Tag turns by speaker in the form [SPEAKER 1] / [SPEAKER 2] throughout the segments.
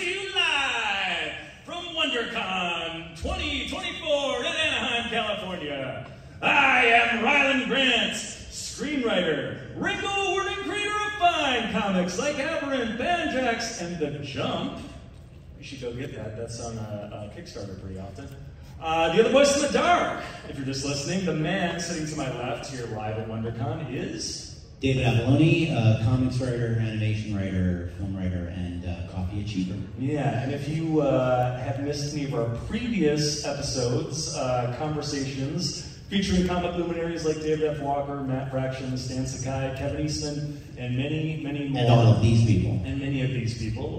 [SPEAKER 1] to you live from WonderCon 2024 in Anaheim, California. I am Ryland Grant, screenwriter, wrinkle awarding creator of fine comics like Aberrant, Banjax, and The Jump. You should go get that. That's on Kickstarter pretty often. The other voice in the dark, if you're just listening, the man sitting to my left here live at WonderCon is...
[SPEAKER 2] David Avalone, comics writer, animation writer, film writer, and coffee achiever.
[SPEAKER 1] Yeah, and if you have missed any of our previous episodes, conversations featuring comic luminaries like David F. Walker, Matt Fraction, Stan Sakai, Kevin Eastman, and many, many more.
[SPEAKER 2] And all of these people.
[SPEAKER 1] And many of these people.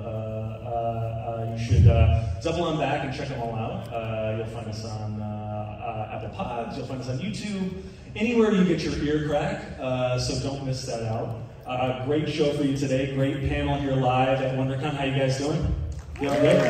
[SPEAKER 1] You should double on back and check them all out. You'll find us on Apple Pods, you'll find us on YouTube, anywhere you get your ear crack, so don't miss that out. Great show for you today, great panel here live at WonderCon. How you guys doing? You all good?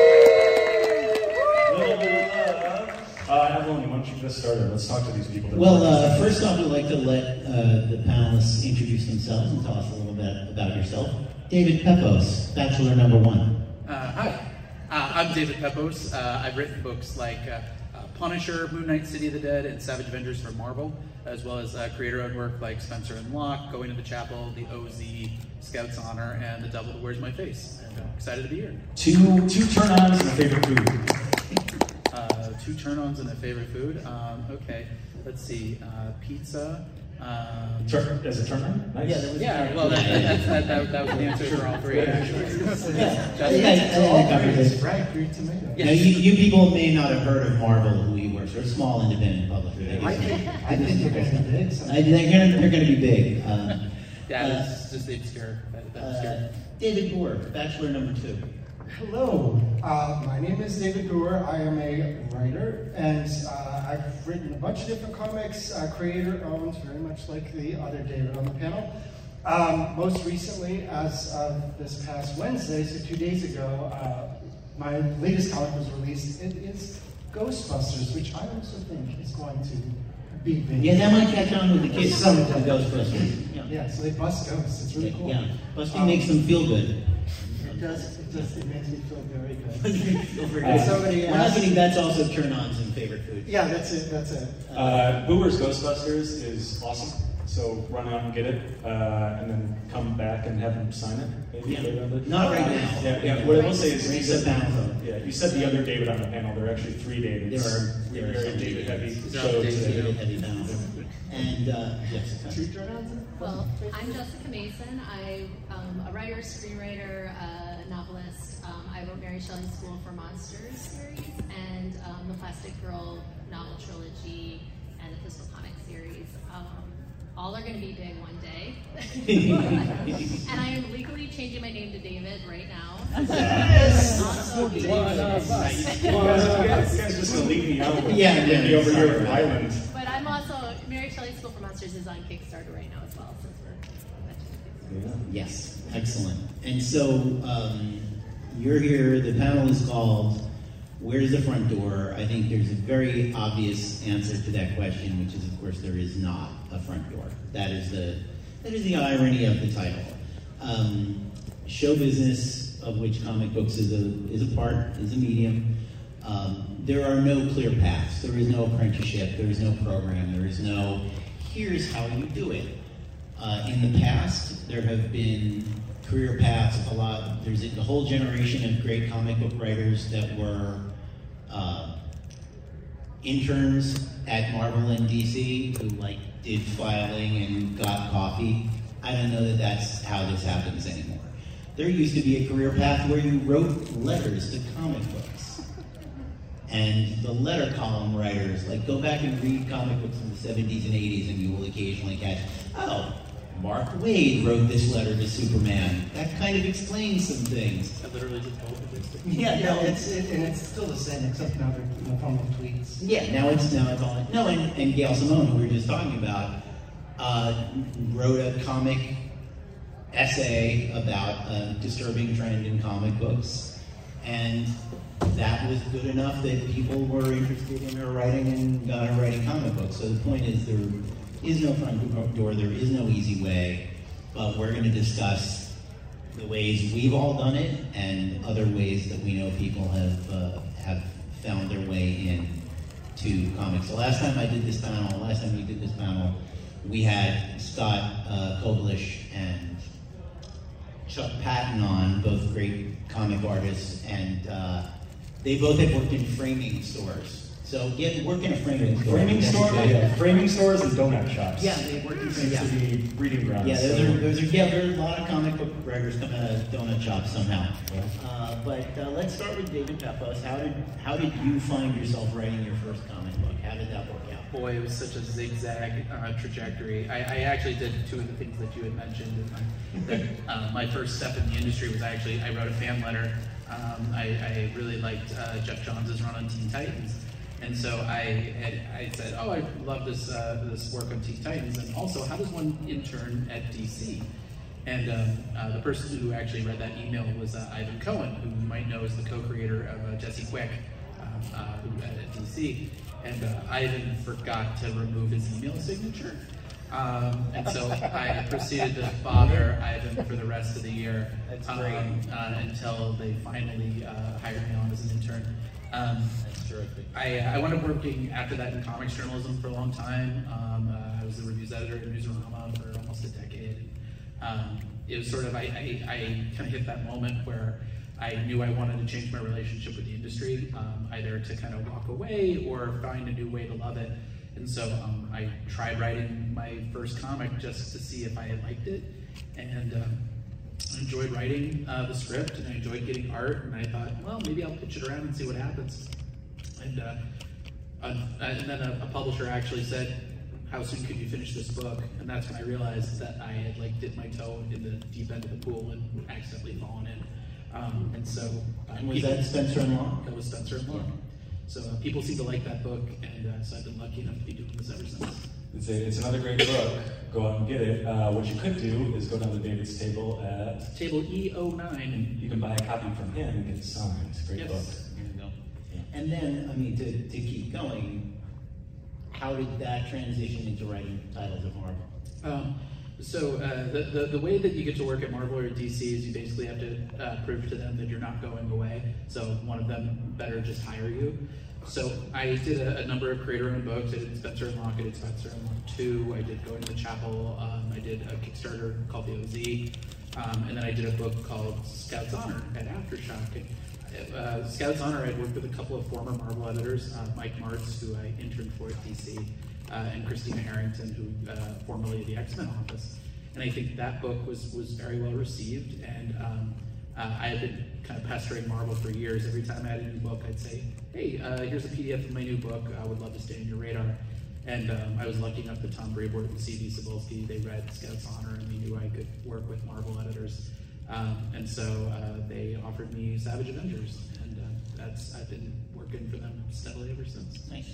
[SPEAKER 1] Avalone, why don't you get us started? Let's talk to these people.
[SPEAKER 2] Well, first off, we'd like to let the panelists introduce themselves and tell us a little bit about yourself. David Pepose, Bachelor number 1.
[SPEAKER 3] Hi, I'm David Pepose. I've written books like Punisher, Moon Knight, City of the Dead, and Savage Avengers for Marvel, as well as creator-owned work like Spencer and Locke, Going to the Chapel, The OZ, Scout's Honor, and The Devil That Wears My Face. And I'm excited to be here.
[SPEAKER 1] Two turn-ons and a favorite food.
[SPEAKER 3] 2 turn-ons and a favorite food. Okay, let's see. Pizza.
[SPEAKER 1] As a turn-on? Nice.
[SPEAKER 3] Yeah, well, that was the answer for all 3. Actually.
[SPEAKER 4] Fried green tomato.
[SPEAKER 2] Yes. Now, you people may not have heard of Marvel, who he works for. A small independent publisher.
[SPEAKER 4] I think they're going to be big.
[SPEAKER 2] They're going to be big.
[SPEAKER 3] That's just the obscure.
[SPEAKER 2] David Gore, Bachelor number 2.
[SPEAKER 4] Hello, my name is David Gore. I am a writer, and I've written a bunch of different comics, creator-owned, very much like the other David on the panel. Most recently, as of this past Wednesday, so 2 days ago, my latest comic was released. It is Ghostbusters, which I also think is going to be big.
[SPEAKER 2] Yeah, that might catch on with the kids. Some of the Ghostbusters.
[SPEAKER 4] Yeah, so they bust ghosts. It's really cool.
[SPEAKER 2] Yeah, busting makes them feel good.
[SPEAKER 4] It does. It makes me feel very good.
[SPEAKER 2] Somebody asked, that's also turn-ons and favorite food.
[SPEAKER 4] Yeah, that's it.
[SPEAKER 1] Boomer's Ghostbusters is awesome. So run out and get it, and then come back and have them sign it. Maybe
[SPEAKER 2] not right now.
[SPEAKER 1] Yeah. What I will say is, you said the other David on the panel. There are actually 3 Davids.
[SPEAKER 2] There are
[SPEAKER 1] very David heavy show
[SPEAKER 2] today. Heavy panel. And yes.
[SPEAKER 5] Well, I'm Jessica Mason. I'm a writer, screenwriter, novelist. I wrote Mary Shelley's School for Monsters series and the Plastic Girl novel trilogy and the Pistol Comic series. All are going to be big one day. And I am legally changing my name to David right now.
[SPEAKER 1] Yes! You guys just going to leave me out.
[SPEAKER 2] Yeah,
[SPEAKER 1] me over here with Island.
[SPEAKER 5] But I'm also, Mary Shelley's School for Monsters is on Kickstarter right now as well, since we're
[SPEAKER 2] Yes, excellent. And so you're here, the panel is called Where's the Front Door? I think there's a very obvious answer to that question, which is, of course, there is not a front door. That is the irony of the title. Show business, of which comic books is a part, is a medium. There are no clear paths. There is no apprenticeship. There is no program. There is no, here's how you do it. In the past, there have been career paths. There's a whole generation of great comic book writers that were interns at Marvel and DC who did filing and got coffee. I don't know that that's how this happens anymore. There used to be a career path where you wrote letters to comic books. And the letter column writers, go back and read comic books in the 70s and 80s and you will occasionally catch, oh, Mark Waid wrote this letter to Superman. That kind of explains some things.
[SPEAKER 3] I literally just told you.
[SPEAKER 4] It's still the same, except now they're in the form of tweets.
[SPEAKER 2] Yeah, now it's all. No, and Gail Simone, who we were just talking about, wrote a comic essay about a disturbing trend in comic books, and that was good enough that people were interested in her writing and got her writing comic books. So the point is, there is no front door, there is no easy way, but we're going to discuss the ways we've all done it and other ways that we know people have found their way in to comics. The last time we did this panel, we had Scott Koblish and Chuck Patton on, both great comic artists, and they both had worked in framing stores. So work in a framing store.
[SPEAKER 6] Framing stores and donut shops.
[SPEAKER 2] Yeah, they work in
[SPEAKER 6] Seems to be breeding grounds.
[SPEAKER 2] Yeah, there are a lot of comic book writers come out of donut shops somehow.
[SPEAKER 6] Yeah.
[SPEAKER 2] But let's start with David Pepos. How did you find yourself writing your first comic book? How did that work out?
[SPEAKER 3] Boy, it was such a zigzag trajectory. I actually did two of the things that you had mentioned. My first step in the industry was I wrote a fan letter. I really liked Jeff Johns' run on Teen Titans. And so I said, oh, I love this work on Teen Titans, and also, how does one intern at DC? And the person who actually read that email was Ivan Cohen, who you might know as the co-creator of Jesse Quick, who at DC. And Ivan forgot to remove his email signature. And so I proceeded to bother Ivan for the rest of the year.
[SPEAKER 2] That's great.
[SPEAKER 3] Until they finally hired me on as an intern.
[SPEAKER 2] That's terrific.
[SPEAKER 3] I wound up working after that in comics journalism for a long time. I was the reviews editor at Newsarama for almost a decade. It was sort of, I kind of hit that moment where I knew I wanted to change my relationship with the industry, either to kind of walk away or find a new way to love it. And so I tried writing my first comic just to see if I liked it. And I enjoyed writing the script, and I enjoyed getting art, and I thought, well, maybe I'll pitch it around and see what happens. And then a publisher actually said, how soon could you finish this book? And that's when I realized that I had dipped my toe in the deep end of the pool and accidentally fallen in. And so
[SPEAKER 2] was that Spencer and Locke?
[SPEAKER 3] That was Spencer and Locke. So people seem to like that book, and so I've been lucky enough to be doing this ever since.
[SPEAKER 6] It's another great book. Go out and get it. What you could do is go down to David's table at
[SPEAKER 3] Table E09.
[SPEAKER 6] and you can buy a copy from him and get it signed. It's a great book.
[SPEAKER 2] There you go. And then, I mean, to keep going, how did that transition into writing titles at Marvel?
[SPEAKER 3] So the way that you get to work at Marvel or DC is you basically have to prove to them that you're not going away. So one of them better just hire you. So I did a number of creator-owned books. I did Spencer and Locke. I did Spencer and Locke 2. I did Going to the Chapel. I did a Kickstarter called the OZ. And then I did a book called Scout's Honor at Aftershock. And, Scout's Honor, I'd worked with a couple of former Marvel editors, Mike Martz, who I interned for at DC, and Christina Harrington, who formerly the X-Men office. And I think that book was very well received, and I had been kind of pestering Marvel for years. Every time I had a new book, I'd say, hey, here's a PDF of my new book. I would love to stay on your radar. And I was lucky enough that Tom Brevoort and C.B. Cebulski, they read Scout's Honor, and they knew I could work with Marvel editors. And so they offered me Savage Avengers, and I've been working for them steadily ever since.
[SPEAKER 2] Nice.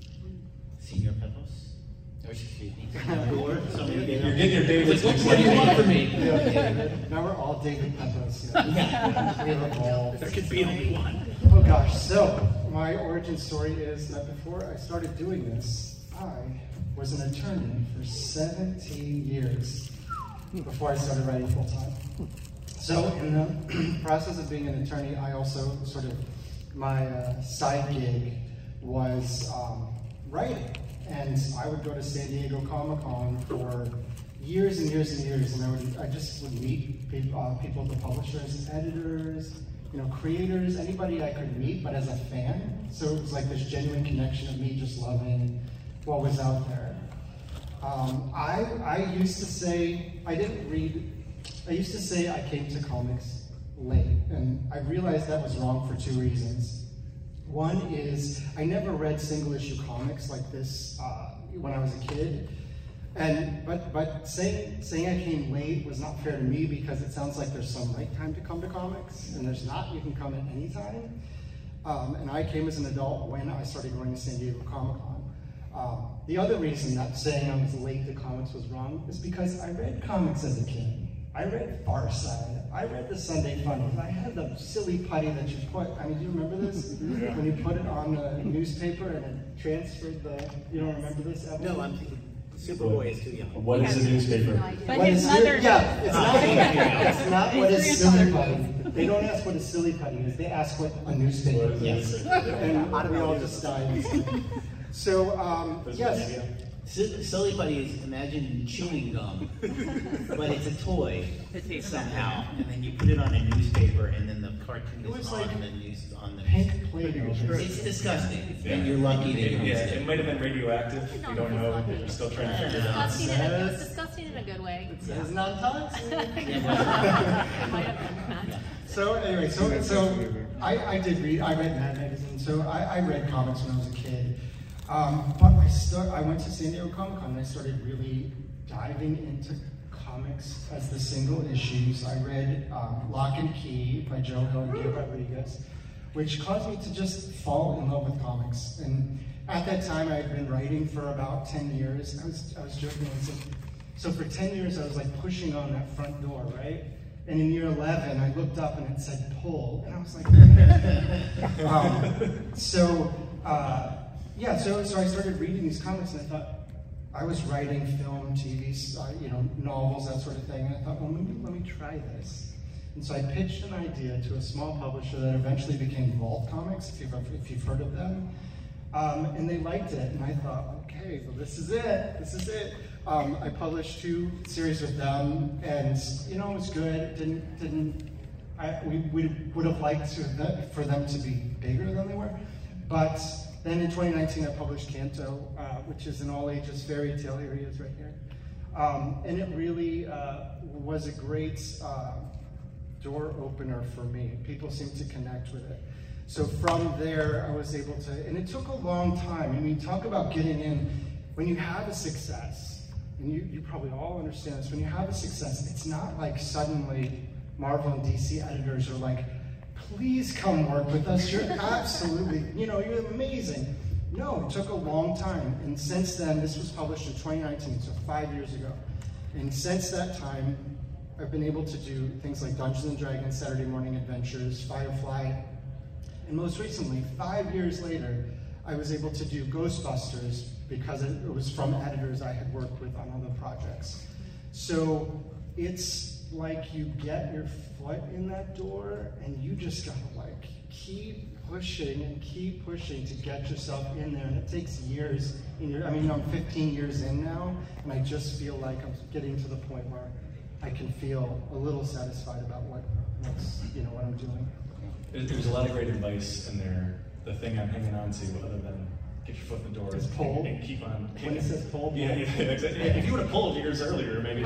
[SPEAKER 2] Senior Pepos? Or excuse me.
[SPEAKER 6] You're getting your David's mixed
[SPEAKER 3] What do you want
[SPEAKER 6] up.
[SPEAKER 3] from me?
[SPEAKER 4] Now we're all David Pepos. Yeah. We have evolved.
[SPEAKER 3] There could be only one.
[SPEAKER 4] Oh gosh, so my origin story is that before I started doing this, I was an attorney for 17 years before I started writing full time. So in the process of being an attorney, I also sort of, my side gig was writing. And I would go to San Diego Comic-Con for years and years and years, and I just would meet people, the publishers, editors, creators, anybody I could meet, but as a fan. So it was like this genuine connection of me just loving what was out there. I used to say I used to say I came to comics late, and I realized that was wrong for two reasons. One is I never read single issue comics like this when I was a kid, but saying I came late was not fair to me because it sounds like there's some right time to come to comics, and there's not. You can come at any time. And I came as an adult when I started going to San Diego Comic-Con. The other reason that saying I was late to comics was wrong is because I read comics as a kid. I read Far Side. I read the Sunday Funnies. I had the silly putty that you put, do you remember this?
[SPEAKER 2] Yeah.
[SPEAKER 4] When you put it on the newspaper and it transferred the, you don't remember this, Evan?
[SPEAKER 2] No, I'm thinking Superboy is too young.
[SPEAKER 6] What is a newspaper?
[SPEAKER 7] But
[SPEAKER 4] What
[SPEAKER 7] his
[SPEAKER 4] is
[SPEAKER 7] mother.
[SPEAKER 4] yeah, it's not what is
[SPEAKER 7] His
[SPEAKER 4] silly
[SPEAKER 7] grandfather.
[SPEAKER 4] putty. They don't ask what a silly putty is. They ask what a newspaper is.
[SPEAKER 2] Yes.
[SPEAKER 4] And we all just die inside. So, yes.
[SPEAKER 2] Silly putty is, imagine chewing gum, but it's a toy somehow, and then you put it on a newspaper, and then the cartoon
[SPEAKER 4] It was
[SPEAKER 2] is
[SPEAKER 4] like
[SPEAKER 2] on the news.
[SPEAKER 4] Pink Play-Doh.
[SPEAKER 2] It's disgusting,
[SPEAKER 6] Yeah.
[SPEAKER 2] and you're lucky that you missed
[SPEAKER 6] It
[SPEAKER 2] it.
[SPEAKER 6] might have been radioactive. We don't know. We're still trying to figure it out.
[SPEAKER 5] It was disgusting in a good way.
[SPEAKER 4] It's not toxic.
[SPEAKER 5] It might have been.
[SPEAKER 4] So anyway, so I did read. I read Mad Magazine. So I read comics when I was a kid. But I went to San Diego Comic Con and I started really diving into comics as the single issues. I read Lock and Key by Joe Hill and Gabe Rodriguez, which caused me to just fall in love with comics. And at that time, I had been writing for about 10 years. I was joking and said, so for 10 years, I was like pushing on that front door, right? And in year 11, I looked up and it said pull, and I was like, so I started reading these comics, and I thought, I was writing film, TV, novels, that sort of thing, and I thought, well, let me try this. And so I pitched an idea to a small publisher that eventually became Vault Comics, if you've heard of them. And they liked it, and I thought, okay, well, this is it. I published 2 series with them, and it was good. We would have liked for them to be bigger than they were, but then in 2019 I published Canto, which is an all-ages fairy tale. Here he is right here, and it really was a great door opener for me. People seemed to connect with it. So from there, I was able to, and it took a long time. I mean, talk about getting in. When you have a success, and you probably all understand this, when you have a success, it's not like suddenly Marvel and DC editors are like, please come work with us. You're absolutely, you're amazing. No, it took a long time. And since then, this was published in 2019, so 5 years ago. And since that time, I've been able to do things like Dungeons and Dragons, Saturday Morning Adventures, Firefly, and most recently, 5 years later, I was able to do Ghostbusters because it was from editors I had worked with on other projects. So it's like you get your foot in that door and you just gotta keep pushing to get yourself in there. And it takes years. I'm 15 years in now, and I just feel like I'm getting to the point where I can feel a little satisfied about what I'm doing.
[SPEAKER 6] There's a lot of great advice in there. The thing I'm hanging on to, other than get your foot in the door and keep on kicking.
[SPEAKER 4] When it says pull,
[SPEAKER 6] yeah, exactly. If you would have pulled years earlier, maybe.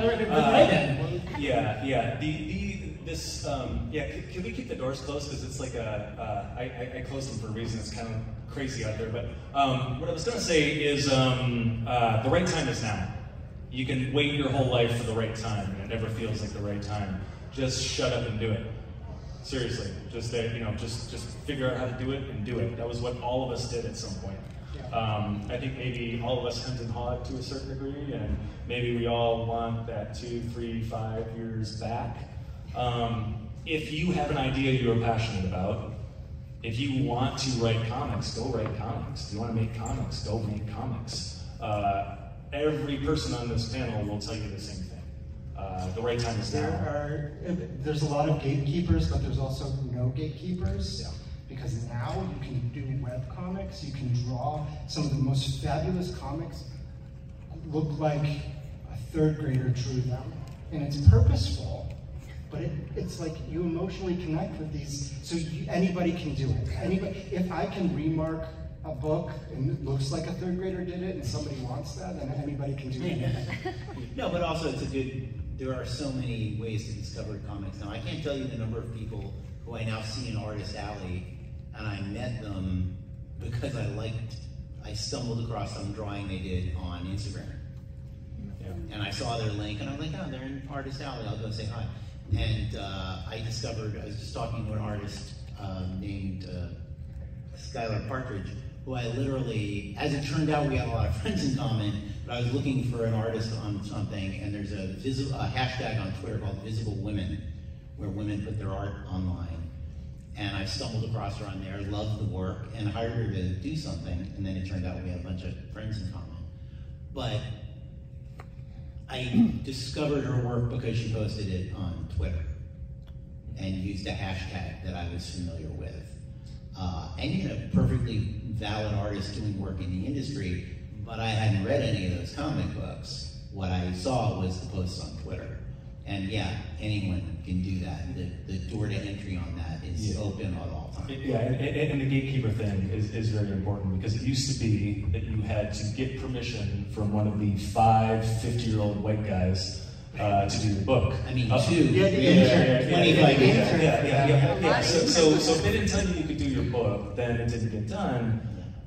[SPEAKER 6] Can we keep the doors closed? Because it's like I closed them for a reason. It's kind of crazy out there. But what I was going to say is the right time is now. You can wait your whole life for the right time, and it never feels like the right time. Just shut up and do it. Seriously, just figure out how to do it and do it. That was what all of us did at some point. I think maybe all of us hunt and hog to a certain degree, and maybe we all want that 2, 3, 5 years back. If you have an idea you're passionate about, if you want to write comics, go write comics. If you want to make comics, go make comics. Every person on this panel will tell you the same thing. The right time is now.
[SPEAKER 4] There's a lot of gatekeepers, but there's also no gatekeepers. Yeah. Because now you can do webcomics, you can draw. Some of the most fabulous comics look like a third grader drew them. And it's purposeful, but it's like you emotionally connect with these, so anybody can do it. If I can remark a book and it looks like a third grader did it and somebody wants that, then anybody can do it.
[SPEAKER 2] No, but also there are so many ways to discover comics. Now, I can't tell you the number of people who I now see in Artist Alley, and I met them because I stumbled across some drawing they did on Instagram. Yeah. And I saw their link, and I was like, oh, they're in Artist Alley, I'll go say hi. And I was just talking to an artist named Skylar Partridge, who I literally, as it turned out, we had a lot of friends in common, but I was looking for an artist on something, and there's a hashtag on Twitter called Visible Women, where women put their art online. And I stumbled across her on there, loved the work, and hired her to do something, and then it turned out we had a bunch of friends in common. But I discovered her work because she posted it on Twitter and used a hashtag that I was familiar with. And perfectly valid artist doing work in the industry, but I hadn't read any of those comic books. What I saw was the posts on Twitter. And yeah, anyone can do that. The door to entry on that is open at all times.
[SPEAKER 6] And the gatekeeper thing is very important, because it used to be that you had to get permission from one of the 50-year-old white guys to do your book.
[SPEAKER 2] I mean,
[SPEAKER 4] 25
[SPEAKER 2] years.
[SPEAKER 6] Yeah. So if they didn't tell you could do your book, then it didn't get done.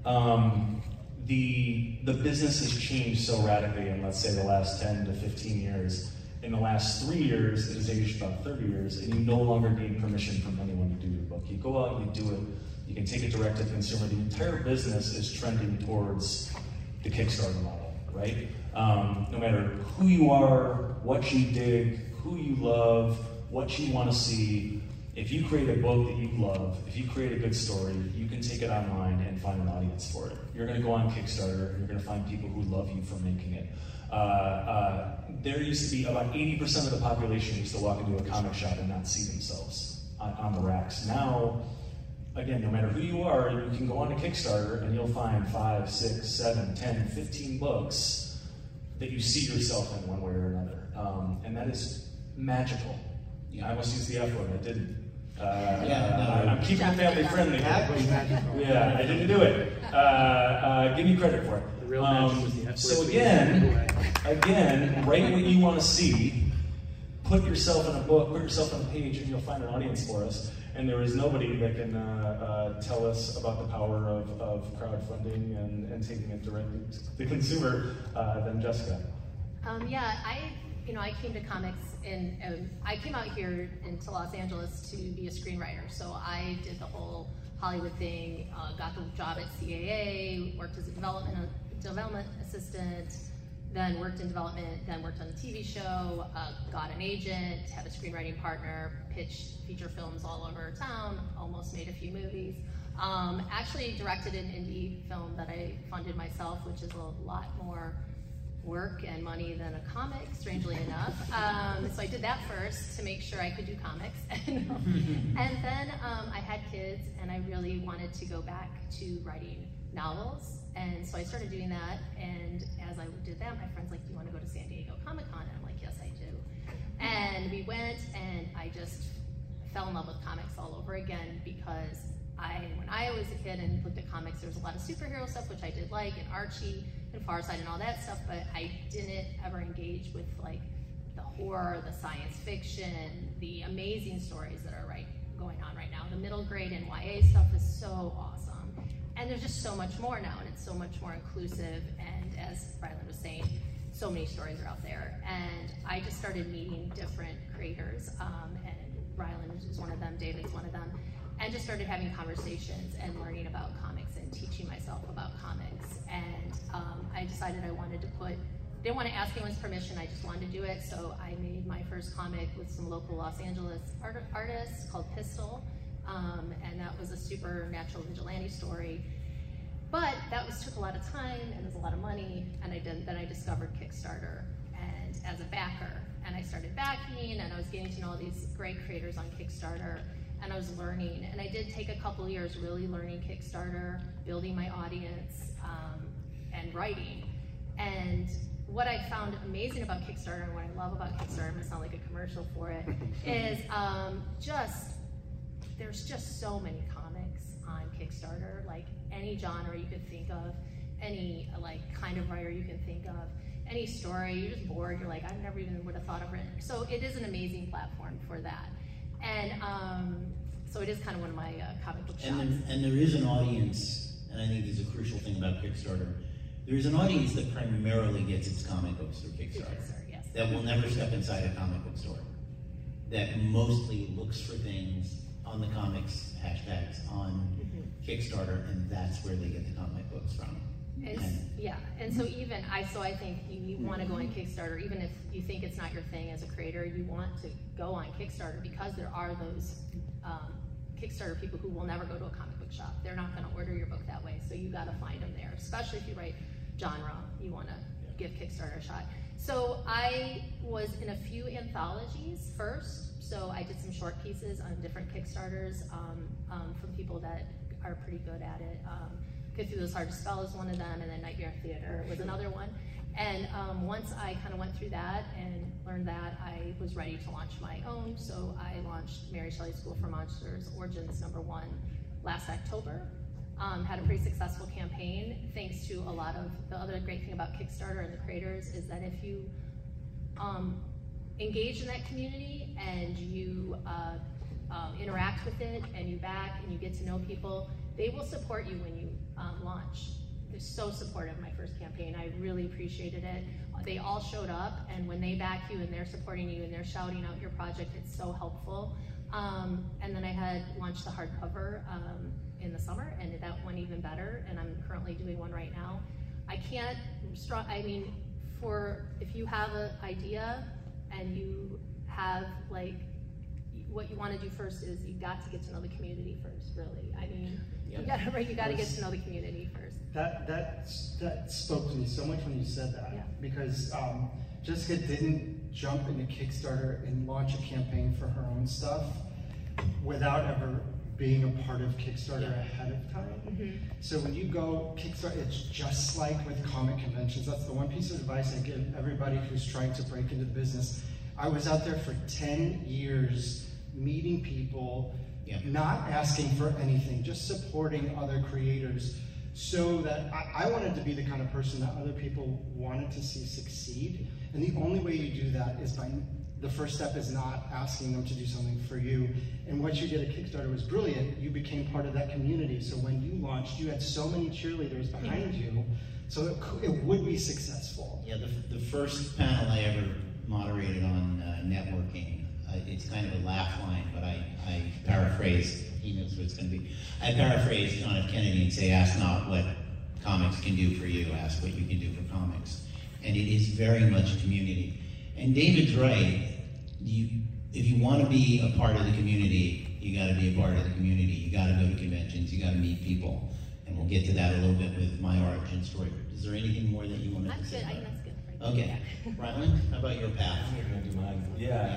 [SPEAKER 6] The business has changed so radically in, let's say, the last 10 to 15 years. In the last 3 years, it has aged about 30 years, and you no longer need permission from anyone to do your book. You go out and you do it. You can take it direct to consumer. The entire business is trending towards the Kickstarter model, right? No matter who you are, what you dig, who you love, what you want to see, if you create a book that you love, if you create a good story, you can take it online and find an audience for it. You're going to go on Kickstarter, and you're going to find people who love you for making it. There used to be about 80% of the population used to walk into a comic shop and not see themselves on the racks. Now, again, no matter who you are, you can go on to Kickstarter and you'll find 5, 6, 7, 10, 15 books that you see yourself in one way or another. And that is magical. I almost used the F word, I didn't. I'm keeping it family friendly. Yeah, I didn't do it. Give me credit for it.
[SPEAKER 3] The real magic was the F word.
[SPEAKER 6] So again, write what you want to see. Put yourself in a book, put yourself on a page, and you'll find an audience for us. And there is nobody that can tell us about the power of crowdfunding and taking it directly to the consumer than Jessica.
[SPEAKER 5] I came to comics I came out here into Los Angeles to be a screenwriter. So I did the whole Hollywood thing, got the job at CAA, worked as a development assistant, then worked in development, then worked on a TV show, got an agent, had a screenwriting partner, pitched feature films all over town, almost made a few movies. Actually directed an indie film that I funded myself, which is a lot more work and money than a comic, strangely enough. So I did that first to make sure I could do comics. And then I had kids, and I really wanted to go back to writing novels. And so I started doing that, and as I did that, my friend's like, do you want to go to San Diego Comic-Con? And I'm like, yes, I do. And we went, and I just fell in love with comics all over again, because when I was a kid and looked at comics, there was a lot of superhero stuff, which I did like, and Archie and Far Side and all that stuff, but I didn't ever engage with like the horror, the science fiction, the amazing stories that are going on right now. The middle grade and YA stuff is so awesome. And there's just so much more now, and it's so much more inclusive, and as Ryland was saying, so many stories are out there. And I just started meeting different creators, and Ryland is one of them, David's one of them, and just started having conversations and learning about comics and teaching myself about comics. And I decided I wanted to didn't want to ask anyone's permission, I just wanted to do it. So I made my first comic with some local Los Angeles artists called Pistol. And that was a supernatural vigilante story. But that took a lot of time, and it was a lot of money, and then I discovered Kickstarter and as a backer. And I started backing, and I was getting to know all these great creators on Kickstarter, and I was learning. And I did take a couple years really learning Kickstarter, building my audience, and writing. And what I found amazing about Kickstarter, and what I love about Kickstarter, I'm gonna sound like a commercial for it, is there's just so many comics on Kickstarter, like any genre you could think of, any like kind of writer you can think of, any story, you're just bored, you're like, I never even would have thought of it. So it is an amazing platform for that. And so it is kind of one of my comic book shops.
[SPEAKER 2] And there is an audience, and I think this is a crucial thing about Kickstarter, there is an audience that primarily gets its comic books through Kickstarter.
[SPEAKER 5] Yes.
[SPEAKER 2] That will never step inside a comic book store. That mostly looks for things on the comics hashtags on Kickstarter, and that's where they get the comic books from.
[SPEAKER 5] And so even I think you want to go on Kickstarter, even if you think it's not your thing as a creator, you want to go on Kickstarter, because there are those Kickstarter people who will never go to a comic book shop. They're not going to order your book that way, so you got to find them there. Especially if you write genre, you want to give Kickstarter a shot. So I was in a few anthologies first. So I did some short pieces on different Kickstarters from people that are pretty good at it. Cthulhu's Hard to Spell is one of them, and then Nightmare Theater was another one. And once I kind of went through that and learned that, I was ready to launch my own. So I launched Mary Shelley School for Monsters Origins #1 last October. Had a pretty successful campaign, thanks to a lot of, the other great thing about Kickstarter and the creators is that if you engage in that community and you interact with it and you back and you get to know people, they will support you when you launch. They're so supportive my first campaign. I really appreciated it. They all showed up, and when they back you and they're supporting you and they're shouting out your project, it's so helpful. And then I had launched the hardcover in the summer, and that went even better, and I'm currently doing one right now. I can't, I mean, if you have an idea and you have like, what you want to do first is you got to get to know the community first, really. I mean, you got to get to know the community first.
[SPEAKER 4] That spoke to me so much when you said that,
[SPEAKER 5] yeah.
[SPEAKER 4] Because Jessica didn't jump into Kickstarter and launch a campaign for her own stuff without ever being a part of Kickstarter ahead of time.
[SPEAKER 5] Mm-hmm.
[SPEAKER 4] So when you go Kickstarter, it's just like with comic conventions. That's the one piece of advice I give everybody who's trying to break into the business. I was out there for 10 years meeting people, not asking for anything, just supporting other creators, so that I wanted to be the kind of person that other people wanted to see succeed. And the only way you do that is by, the first step is not asking them to do something for you. And what you did at Kickstarter was brilliant. You became part of that community. So when you launched, you had so many cheerleaders behind you, so it would be successful.
[SPEAKER 2] Yeah, the first panel I ever moderated on networking, it's kind of a laugh line, but I paraphrased, he knows what it's going to be. I paraphrased John F. Kennedy and say, ask not what comics can do for you, ask what you can do for comics. And it is very much community. And David's right, if you want to be a part of the community, you got to be a part of the community. You got to go to conventions, you got to meet people. And we'll get to that a little bit with my origin story. Is there anything more that you want to say?
[SPEAKER 5] That's good. That's good.
[SPEAKER 2] Okay. Rylan, how about your path?
[SPEAKER 6] I'm going to do mine.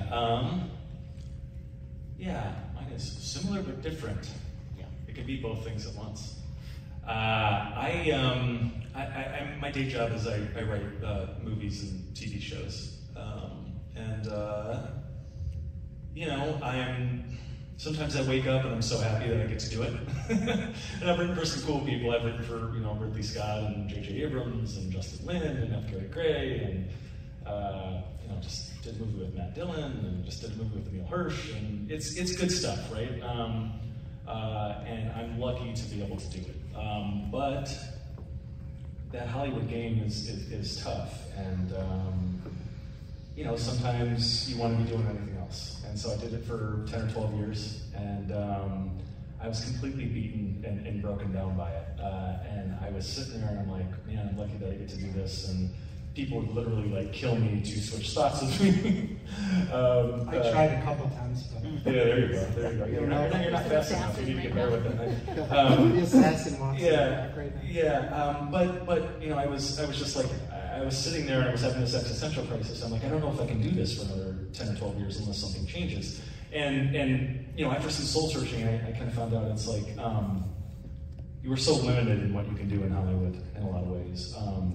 [SPEAKER 6] Mine is similar but different.
[SPEAKER 2] Yeah.
[SPEAKER 6] It can be both things at once. My day job is I write movies and TV shows. Sometimes I wake up and I'm so happy that I get to do it. And I've written for some cool people. I've written for Ridley Scott and J.J. Abrams and Justin Lin and F. Gary Gray, and just did a movie with Matt Dillon and just did a movie with Emil Hirsch, and it's good stuff, right? And I'm lucky to be able to do it. But that Hollywood game is tough, and sometimes you want to be doing anything else. And so I did it for 10 or 12 years, and I was completely beaten and broken down by it. And I was sitting there and I'm like, man, I'm lucky that I get to do this. And people would literally kill me to switch spots with me.
[SPEAKER 4] I tried a couple times, but...
[SPEAKER 6] Yeah, there you go. You're not fast enough. You need to get better with it.
[SPEAKER 4] The assassin monster.
[SPEAKER 6] But I was just like, I was sitting there and I was having this existential crisis. I'm like, I don't know if I can do this for another 10 or 12 years unless something changes. And after some soul searching, I kind of found out it's like, you were so limited in what you can do in Hollywood in a lot of ways.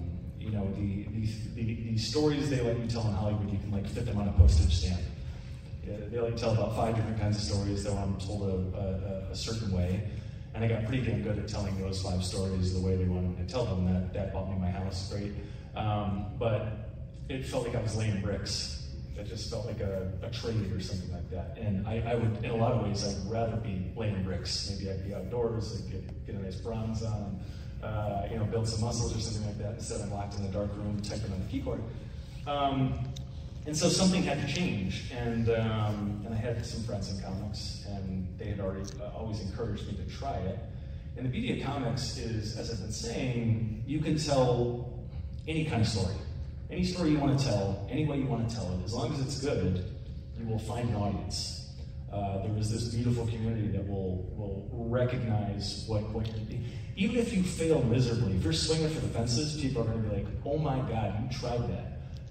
[SPEAKER 6] The stories they let you tell in Hollywood, you can fit them on a postage stamp. They tell about 5 different kinds of stories that want them told a certain way. And I got pretty damn good at telling those 5 stories the way they wanted me to tell them. That bought me my house, great. But it felt like I was laying bricks. It just felt like a trade or something like that. And I would, in a lot of ways, I'd rather be laying bricks. Maybe I'd be outdoors, I'd get a nice bronze on, build some muscles or something like that. Instead, I'm locked in the dark room, typing on the keyboard. And so something had to change. And I had some friends in comics, and they had already always encouraged me to try it. And the beauty of comics is, as I've been saying, you can tell any kind of story. Any story you want to tell, any way you want to tell it, as long as it's good, you will find an audience. There is this beautiful community that will recognize what you're doing. Even if you fail miserably, if you're swinging for the fences, people are going to be like, oh my God, you tried that.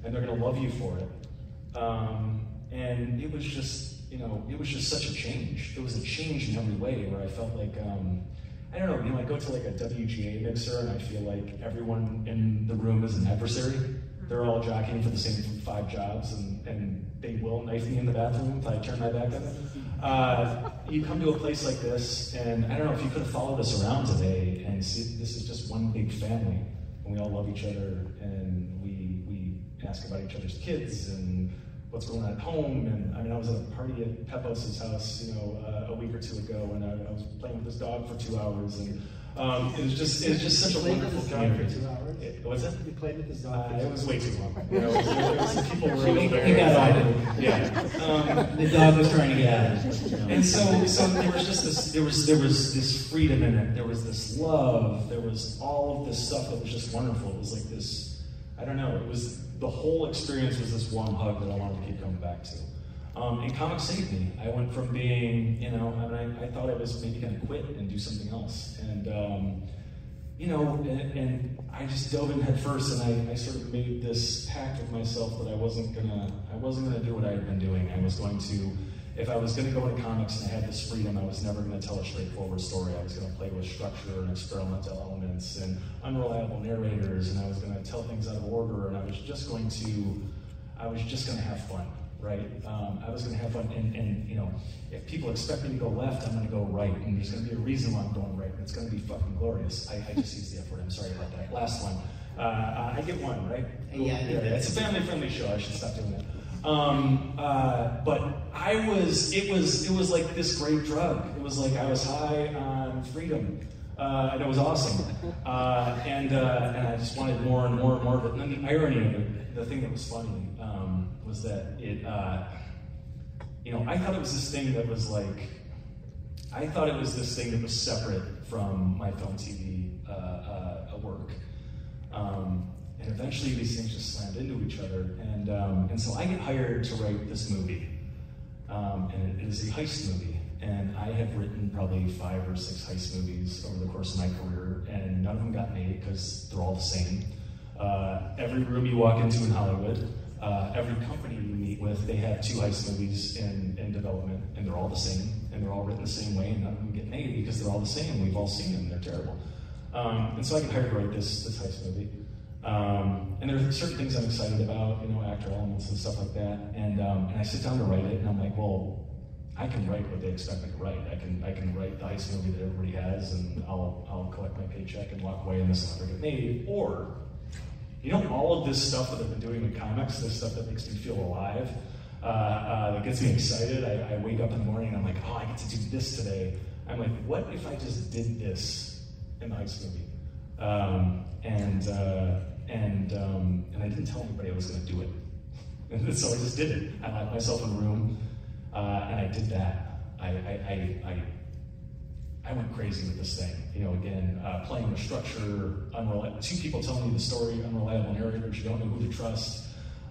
[SPEAKER 6] and they're going to love you for it. And it was just, it was just such a change. It was a change in every way where I felt like, I don't know, I go to like a WGA mixer and I feel like everyone in the room is an adversary. They're all jockeying for the same 5 jobs, and they will knife me in the bathroom if I turn my back on them. You come to a place like this, and I don't know if you could have followed us around today and see this is just one big family, and we all love each other, and we ask about each other's kids and what's going on at home. And I mean, I was at a party at Pepos' house, a week or 2 ago, and I was playing with his dog for 2 hours, and it was just such a wonderful community.
[SPEAKER 4] For 2 hours?
[SPEAKER 6] What's that?
[SPEAKER 4] You played with his dog for 2
[SPEAKER 6] It
[SPEAKER 4] hours?
[SPEAKER 6] was way too long. There was some people were really
[SPEAKER 2] He got
[SPEAKER 6] excited.
[SPEAKER 2] on.
[SPEAKER 6] Yeah.
[SPEAKER 2] The dog was trying to get out of it.
[SPEAKER 6] And so there was just this, there was this freedom in it. There was this love. There was all of this stuff that was just wonderful. It was like this, I don't know. It was the whole experience was this warm hug that I wanted to keep coming back to. And comics saved me. I went from being, I thought I was maybe going to quit and do something else, and and I just dove in head first, and I sort of made this pact with myself that I wasn't gonna do what I had been doing. I was going to, if I was gonna go into comics and I had this freedom, I was never gonna tell a straightforward story. I was gonna play with structure and experimental elements and unreliable narrators, and I was gonna tell things out of order, and I was just gonna have fun. Right? I was going to have fun, and if people expect me to go left, I'm going to go right, and there's going to be a reason why I'm going right, and it's going to be fucking glorious. I just used the F word, I'm sorry about that. Last one. I get one, right?
[SPEAKER 2] Yeah,
[SPEAKER 6] it's a family-friendly show, I should stop doing that. But it was like this great drug. It was like I was high on freedom, and it was awesome. And I just wanted more and more and more of it. And then the irony of it, the thing that was funny, was that it, I thought it was this thing that was like, separate from my film TV work. And eventually these things just slammed into each other. And so I get hired to write this movie. And it is a heist movie. And I have written probably 5 or 6 heist movies over the course of my career, and none of them got made because they're all the same. Every room you walk into in Hollywood, every company you meet with, they have 2 heist movies in development, and they're all the same, and they're all written the same way, and none of them get made because they're all the same. We've all seen them; they're terrible. And so I get hired to write this heist movie. And there are certain things I'm excited about, actor elements and stuff like that. And I sit down to write it, and I'm like, well, I can write what they expect me to write. I can write the heist movie that everybody has, and I'll collect my paycheck and walk away, and this will never get made. Or, all of this stuff that I've been doing with comics, this stuff that makes me feel alive, that gets me excited. I wake up in the morning and I'm like, oh, I get to do this today. I'm like, what if I just did this in the heist movie? And I didn't tell anybody I was going to do it. And so I just did it. I locked myself in a room, and I did that. I went crazy with this thing. Again, playing with structure, 2 people telling you the story, unreliable narrators, you don't know who to trust.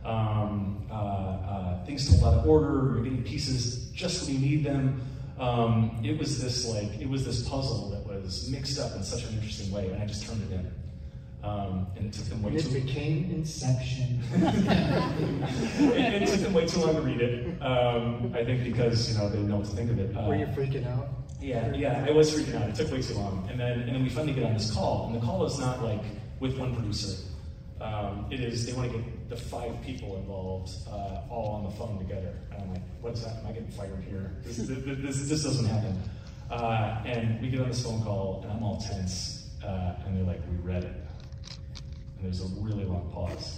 [SPEAKER 6] Things told out of order, you're getting pieces just when you need them. It was this puzzle that was mixed up in such an interesting way, and I just turned it in. And it took them way too long.
[SPEAKER 4] It became Inception.
[SPEAKER 6] It took them way too long to read it. I think because they didn't know what to think of it.
[SPEAKER 4] Were you freaking out?
[SPEAKER 6] Yeah, I was freaking out. It took way too long. And then we finally get on this call, and the call is not like with one producer. It is, they want to get the 5 people involved all on the phone together. And I'm like, what is that? Am I getting fired here? This doesn't happen. And we get on this phone call, and I'm all tense. And they're like, we read it. And there's a really long pause.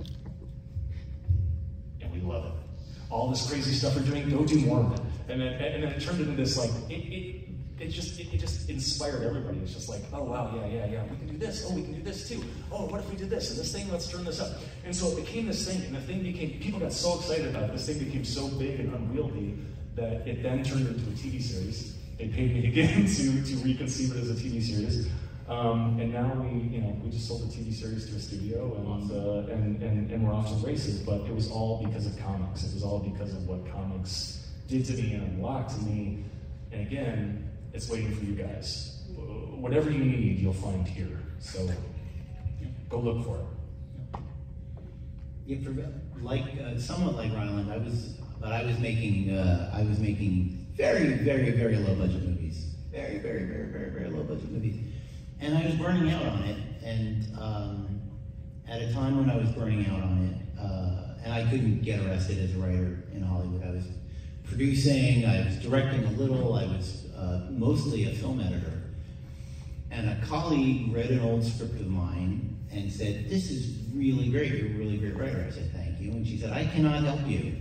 [SPEAKER 6] And we love it. All this crazy stuff we're doing, go do more of it. And then it turned into this, like, it just inspired everybody. It's just like, oh wow, yeah, we can do this. Oh, we can do this too. Oh, what if we did this? And this thing, let's turn this up. And so it became this thing, and the thing became, people got so excited about it, this thing became so big and unwieldy that it then turned into a TV series. They paid me again to reconceive it as a TV series. And now we just sold the TV series to a studio, and we're off to the races. But it was all because of comics. It was all because of what comics did to me and unlocked to me. And again, it's waiting for you guys. Whatever you need, you'll find here. So go look for it.
[SPEAKER 2] Yeah, somewhat like Ryland, I was making very, very, very low budget movies. Very, very, very, very, very low budget movies. And I was burning out on it, and at a time when I was burning out on it, and I couldn't get arrested as a writer in Hollywood. I was producing, I was directing a little, I was mostly a film editor. And a colleague read an old script of mine and said, "This is really great, you're a really great writer." I said, "Thank you." And she said, "I cannot help you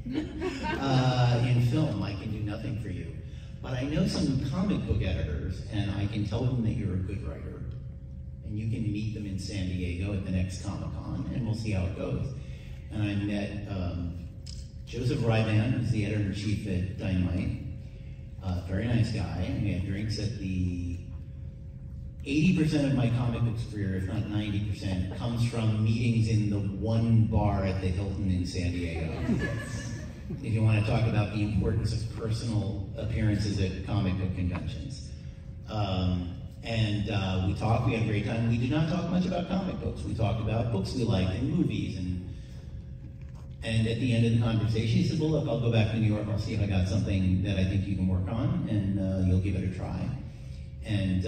[SPEAKER 2] in film, I can do nothing for you. But I know some comic book editors, and I can tell them that you're a good writer. And you can meet them in San Diego at the next Comic-Con, and we'll see how it goes." And I met Joseph Ryban, who's the editor-in-chief at Dynamite. Very nice guy, and we had drinks at the 80% of my comic books career, if not 90%, comes from meetings in the one bar at the Hilton in San Diego. If you want to talk about the importance of personal appearances at comic book conventions. We talked, we had a great time. We did not talk much about comic books. We talked about books we liked and movies. And at the end of the conversation, he said, "Well, look, I'll go back to New York. I'll see if I got something that I think you can work on, and you'll give it a try." And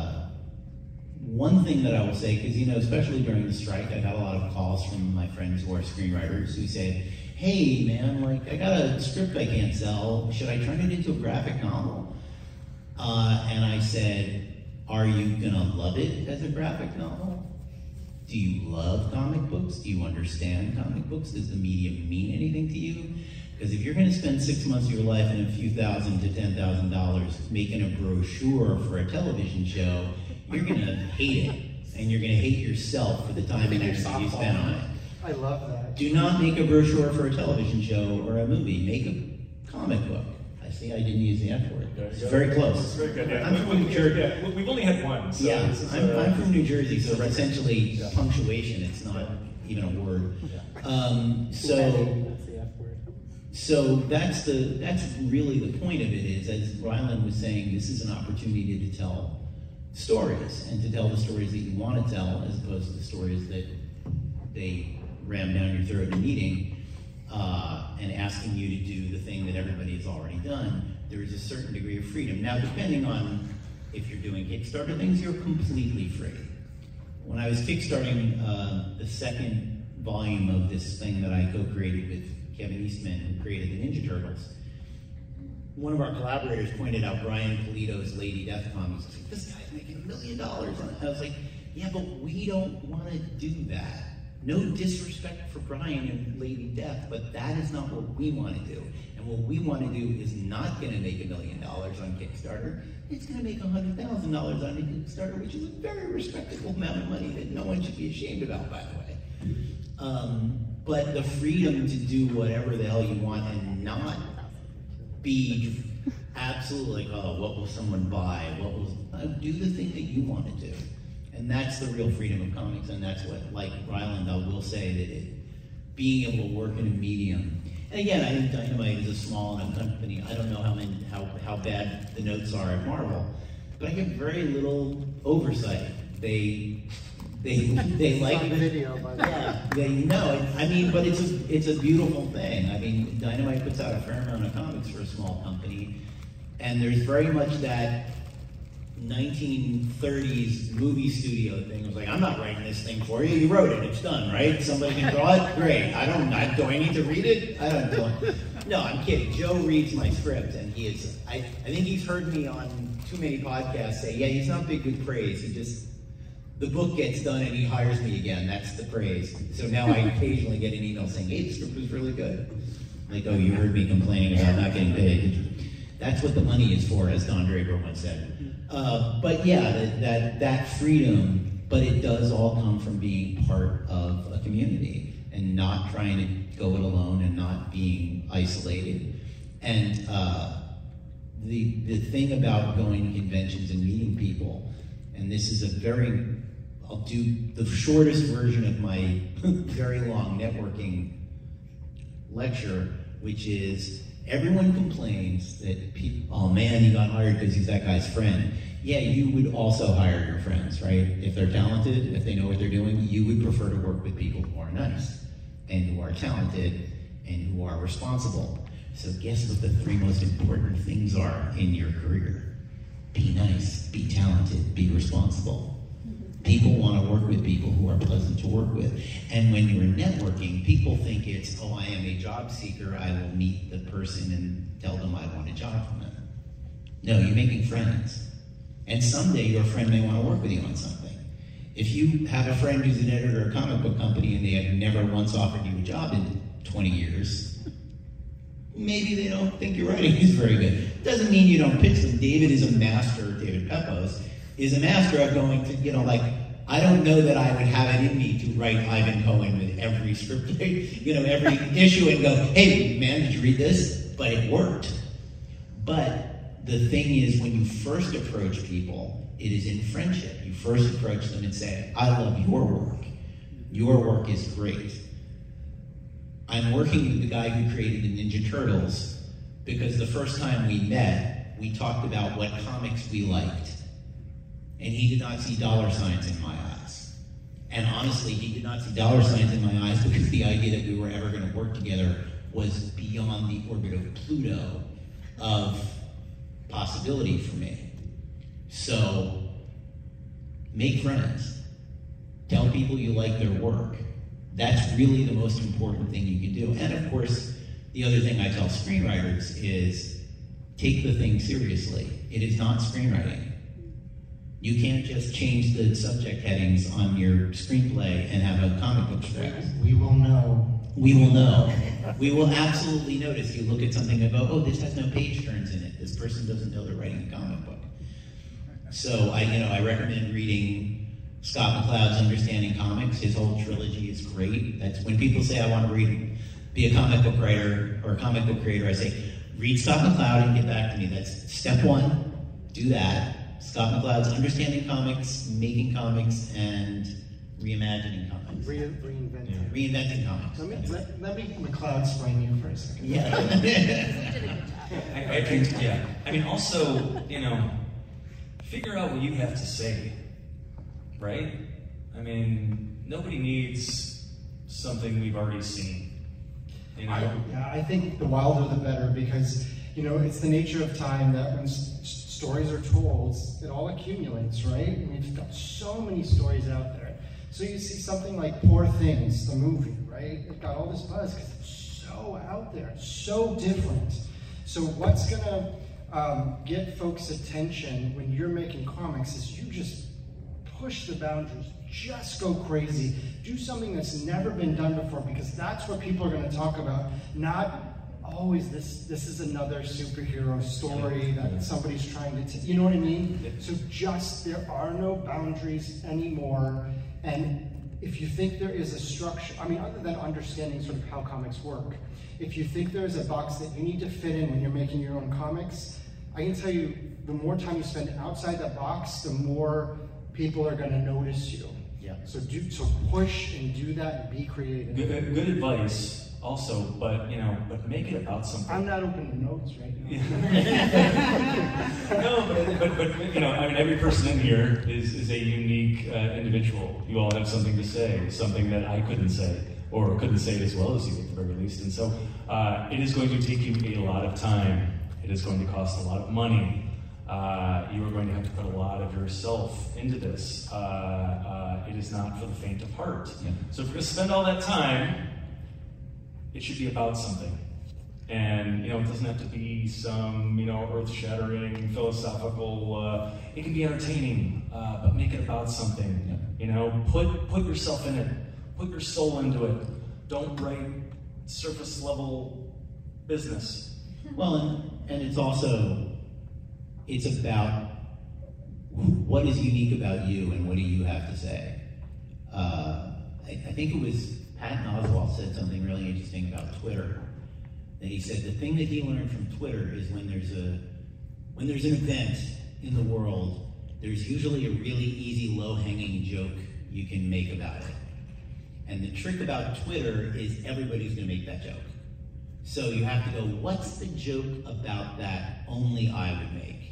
[SPEAKER 2] one thing that I will say, because, especially during the strike, I got a lot of calls from my friends who are screenwriters who said, "Hey, man, I got a script I can't sell. Should I turn it into a graphic novel?" And I said, "Are you gonna love it as a graphic novel? Do you love comic books? Do you understand comic books? Does the medium mean anything to you? Because if you're going to spend 6 months of your life and a few $1,000 to $10,000 making a brochure for a television show, you're going to hate it, and you're going to hate yourself for the time and energy you spend on it.
[SPEAKER 4] I love that.
[SPEAKER 2] Do not make a brochure for a television show or a movie. Make a comic book." I see I didn't use the F word. It's very close.
[SPEAKER 6] It's very good, yeah.
[SPEAKER 2] I'm from New Jersey.
[SPEAKER 6] Yeah, we've only had one. So
[SPEAKER 2] Yeah,
[SPEAKER 6] this is,
[SPEAKER 2] I'm from New Jersey, so
[SPEAKER 6] it's a record.
[SPEAKER 2] essentially
[SPEAKER 6] Yeah.
[SPEAKER 2] punctuation. It's not even a word.
[SPEAKER 3] That's the F word.
[SPEAKER 2] So that's really the point of it is, as Ryland was saying, this is an opportunity to tell stories and to tell the stories that you want to tell, as opposed to the stories that they ram down your throat in a meeting. And asking you to do the thing that everybody has already done, there is a certain degree of freedom. Now, depending on if you're doing Kickstarter things, you're completely free. When I was kickstarting the second volume of this thing that I co-created with Kevin Eastman, who created the Ninja Turtles, one of our collaborators pointed out Brian Pulido's Lady Death comics. He was like, "This guy's making $1 million on it." I was like, "Yeah, but we don't want to do that. No disrespect for Brian and Lady Death, but that is not what we want to do. And what we want to do is not going to make $1 million on Kickstarter. It's going to make $100,000 on Kickstarter, which is a very respectable amount of money that no one should be ashamed about, by the way." But the freedom to do whatever the hell you want and not be absolutely like, "Oh, what will someone buy? Do the thing that you want to do." And that's the real freedom of comics, and that's what, like Ryland, I will say that being able to work in a medium. And again, I think Dynamite is a small enough company. I don't know how bad the notes are at Marvel, but I get very little oversight. They like
[SPEAKER 4] on video, by the way.
[SPEAKER 2] yeah, they know. I mean, but it's a beautiful thing. I mean, Dynamite puts out a fair amount of comics for a small company, and there's very much that 1930s movie studio thing. It was like, "I'm not writing this thing for you. You wrote it. It's done, right? Somebody can draw it. Great. Do I need to read it? I don't know." No, I'm kidding. Joe reads my script, and he is. I think he's heard me on too many podcasts say, "Yeah, he's not big with praise. He just the book gets done and he hires me again. That's the praise." So now I occasionally get an email saying, "Hey, the script was really good." Like, "Oh, you heard me complaining about not getting paid." That's what the money is for, as Don Draper once said. But yeah, that freedom, but it does all come from being part of a community and not trying to go it alone and not being isolated. And the thing about going to conventions and meeting people, and this is I'll do the shortest version of my very long networking lecture, which is, everyone complains that people, "Oh man, he got hired because he's that guy's friend." Yeah, you would also hire your friends, right? If they're talented, if they know what they're doing, you would prefer to work with people who are nice. and who are talented, and who are responsible. So guess what the 3 most important things are in your career? Be nice, be talented, be responsible. People want to work with people who are pleasant to work with. And when you're networking, people think it's, oh, I am a job seeker, I will meet the person and tell them I want a job from them. No, you're making friends. And someday your friend may want to work with you on something. If you have a friend who's an editor at a comic book company and they have never once offered you a job in 20 years, maybe they don't think your writing is very good. Doesn't mean you don't pitch them. David Pepose is a master of going to, I don't know that I would have it in me to write Ivan Cohen with every script, every issue and go, hey, man, did you read this? But it worked. But the thing is, when you first approach people, it is in friendship. You first approach them and say, I love your work. Your work is great. I'm working with the guy who created the Ninja Turtles because the first time we met, we talked about what comics we liked. And he did not see dollar signs in my eyes. And honestly, he did not see dollar signs in my eyes because the idea that we were ever going to work together was beyond the orbit of Pluto of possibility for me. So, make friends. Tell people you like their work. That's really the most important thing you can do. And of course, the other thing I tell screenwriters is take the thing seriously. It is not screenwriting. You can't just change the subject headings on your screenplay and have a comic book script.
[SPEAKER 4] We will know.
[SPEAKER 2] We will know. We will absolutely notice. You look at something and go, oh, this has no page turns in it. This person doesn't know they're writing a comic book. So I recommend reading Scott McCloud's Understanding Comics. His whole trilogy is great. That's when people say I want to be a comic book writer or a comic book creator, I say, read Scott McCloud and get back to me. That's step 1. Do that. Scott McCloud's Understanding Comics, Making Comics, and Reimagining Comics.
[SPEAKER 4] Reinventing.
[SPEAKER 2] Yeah. Reinventing Comics.
[SPEAKER 4] Let me McCloud explain you for a second.
[SPEAKER 2] Yeah.
[SPEAKER 6] I think, yeah. I mean, also, figure out what you have to say, right? I mean, nobody needs something we've already seen.
[SPEAKER 4] I think the wilder the better because, it's the nature of time that when stories are told, it all accumulates, right? I mean, you've got so many stories out there. So you see something like Poor Things, the movie, right? It got all this buzz because it's so out there, so different. So what's going to get folks' attention when you're making comics is you just push the boundaries, just go crazy. Do something that's never been done before because that's what people are going to talk about, not always this is another superhero story that somebody's trying to you know what I mean? So there are no boundaries anymore, and if you think there is a structure, other than understanding sort of how comics work, if you think there's a box that you need to fit in when you're making your own comics, I can tell you the more time you spend outside that box, the more people are going to notice you.
[SPEAKER 2] Yeah.
[SPEAKER 4] So push and do that and be creative.
[SPEAKER 6] Good advice. Also, but make it about something.
[SPEAKER 4] I'm not open to notes right now.
[SPEAKER 6] No, every person in here is a unique individual. You all have something to say, something that I couldn't say, or couldn't say it as well as you at the very least. And so, it is going to take you a lot of time. It is going to cost a lot of money. You are going to have to put a lot of yourself into this. It is not for the faint of heart. Yeah. So if you're going to spend all that time, it should be about something. And, it doesn't have to be some, earth-shattering, philosophical, it can be entertaining, but make it about something. Put yourself in it. Put your soul into it. Don't write surface-level business.
[SPEAKER 2] Well, and it's about what is unique about you and what do you have to say. I think it was Patton Oswalt said something really interesting about Twitter. That he said the thing that he learned from Twitter is when there's an event in the world, there's usually a really easy, low-hanging joke you can make about it. And the trick about Twitter is everybody's going to make that joke. So you have to go, what's the joke about that only I would make?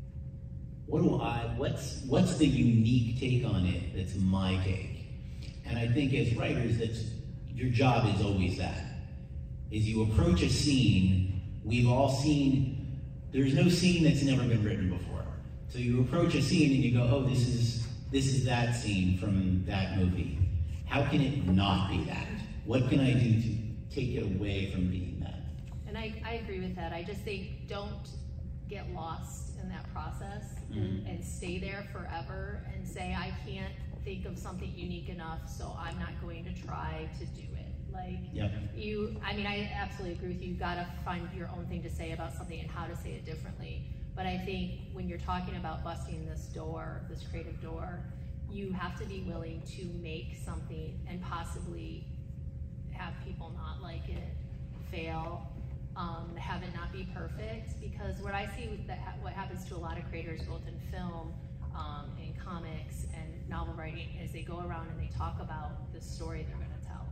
[SPEAKER 2] What's the unique take on it that's my take? And I think as writers, your job is always that. Is you approach a scene, we've all seen, there's no scene that's never been written before. So you approach a scene and you go, oh, this is that scene from that movie. How can it not be that? What can I do to take it away from being that?
[SPEAKER 5] And I agree with that. I just think don't get lost in that process and stay there forever and say, I can't think of something unique enough, so I'm not going to try to do it. Like, I absolutely agree with you. You gotta find your own thing to say about something and how to say it differently. But I think when you're talking about busting this door, this creative door, you have to be willing to make something and possibly have people not like it, fail, have it not be perfect. Because what I see what happens to a lot of creators, both in film, in comics, and novel writing, is they go around and they talk about the story they're gonna tell.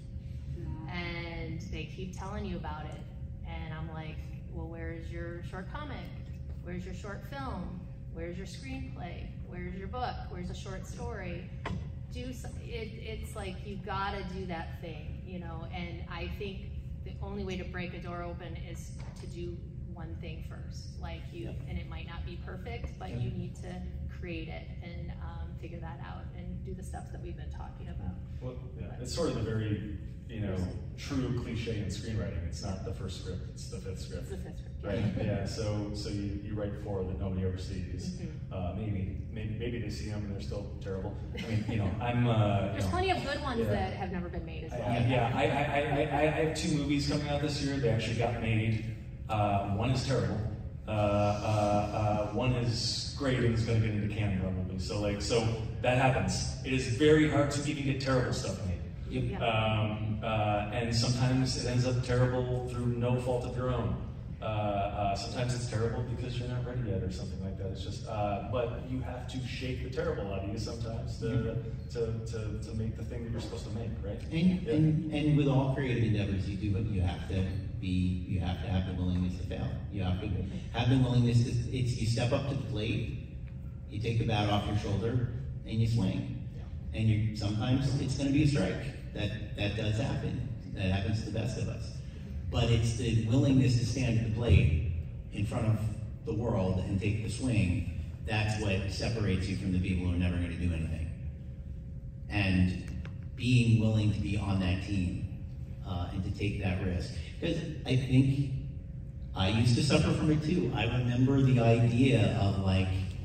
[SPEAKER 5] And they keep telling you about it. And I'm like, well, where's your short comic? Where's your short film? Where's your screenplay? Where's your book? Where's a short story? It's like you gotta do that thing, you know. And I think the only way to break a door open is to do one thing first. Like and it might not be perfect, but you need to create it and figure that out and do the steps that we've been talking about.
[SPEAKER 6] Well, yeah, it's sort of the very, true cliche in screenwriting. It's not the first script; it's the fifth script.
[SPEAKER 5] It's the fifth script.
[SPEAKER 6] Right. Yeah. So you write four that nobody ever sees. Maybe they see them and they're still terrible. I mean, I'm.
[SPEAKER 5] There's plenty of good ones that have never been made as well.
[SPEAKER 6] I have two movies coming out this year. They actually got made. One is terrible. One is great and is going to get into Cannes probably. So that happens. It is very hard to even get terrible stuff made.
[SPEAKER 2] Yep.
[SPEAKER 6] And sometimes it ends up terrible through no fault of your own. Sometimes it's terrible because you're not ready yet or something like that. It's just, but you have to shake the terrible out of you sometimes to make the thing that you're supposed to make, right?
[SPEAKER 2] And with all creative endeavors, you have to have the willingness to fail. You have to have the willingness you step up to the plate, you take the bat off your shoulder, and you swing. And sometimes it's going to be a strike. That does happen. That happens to the best of us. But it's the willingness to stand at the plate in front of the world and take the swing. That's what separates you from the people who are never going to do anything. And being willing to be on that team and to take that risk. Because I think I used to suffer from it too. I remember the idea of like,